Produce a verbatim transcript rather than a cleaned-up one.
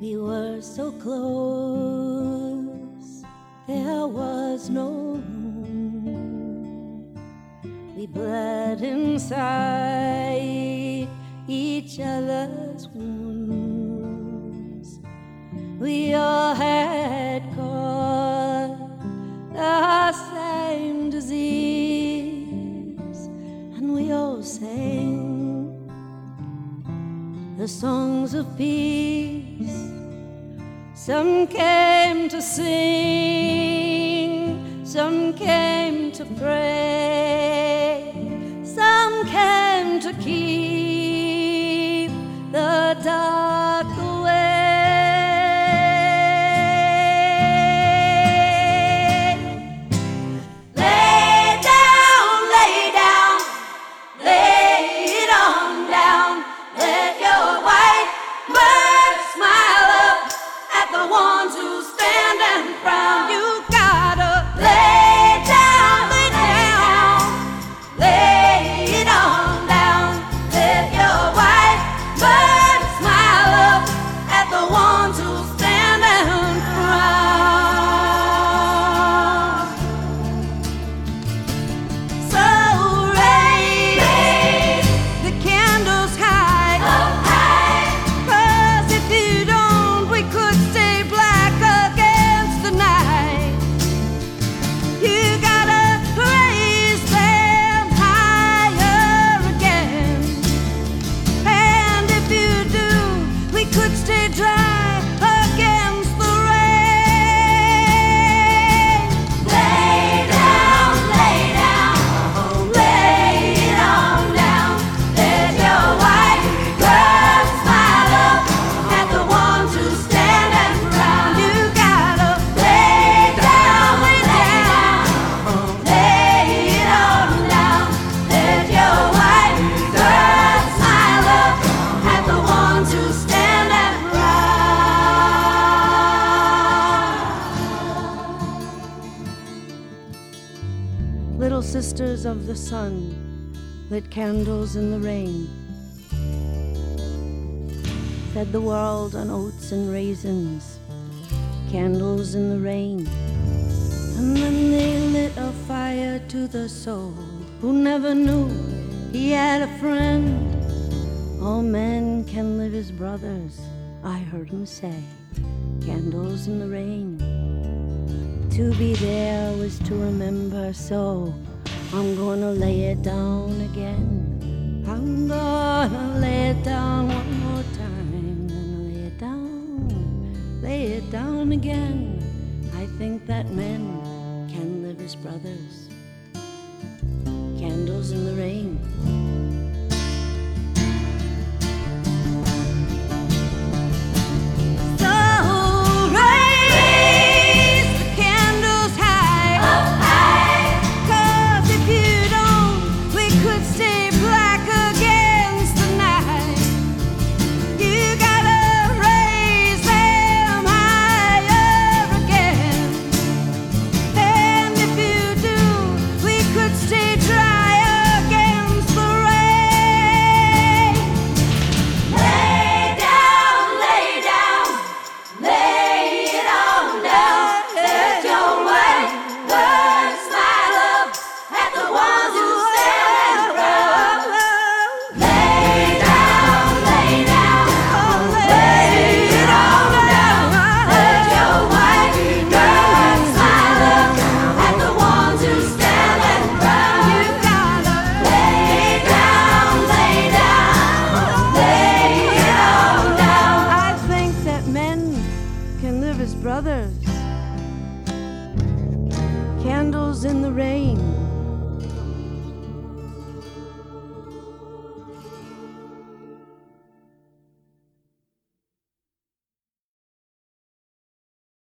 We were so close, there was no room. We bled inside each other's wounds. We all had caught the same disease, and we all sang the songs of peace. Some came to sing, some came to pray, some came to keep the dark away. Lay down, lay down, lay it on down. Let your white bird smile up at the ones who stand and frown. You gotta lay down, lay down, lay it on down. Let your white bird smile up at the ones who stand and frown. So raise the candles high, up high, 'cause if you don't, we could stay black against the night. You gotta raise them higher again, and if you do, we could stay dry against the rain. Lay down, lay down, lay it on down. Let your white bird smile up at the ones who stand and frown. You gotta lay down, lay down, lay it on down. Let your white bird smile up at the ones who stand and frown. Little sisters of the sun lit candles in the rain, fed the world on oats and raisins, candles in the rain. And then they lit a fire to the soul who never knew he had a friend. All men can live as brothers, I heard him say, candles in the rain. To be there was to remember, so I'm gonna lay it down again. I'm gonna lay it down one more time, gonna lay it down, lay it down again. I think that men can live as brothers, candles in the rain. So raise the candles high, up high, 'cause if you don't, we could stay black against the night. You gotta raise them higher again, and if you do, we could stay dry against the rain. Lay down, lay down, lay it on down. Let your white bird smile up at the ones who stand and frown. Lay down, lay down, lay it on down. Let your white bird smile up at the ones who stand and frown. You gotta lay down, lay down, lay it on down. I think that men can live as brothers, candles in the rain.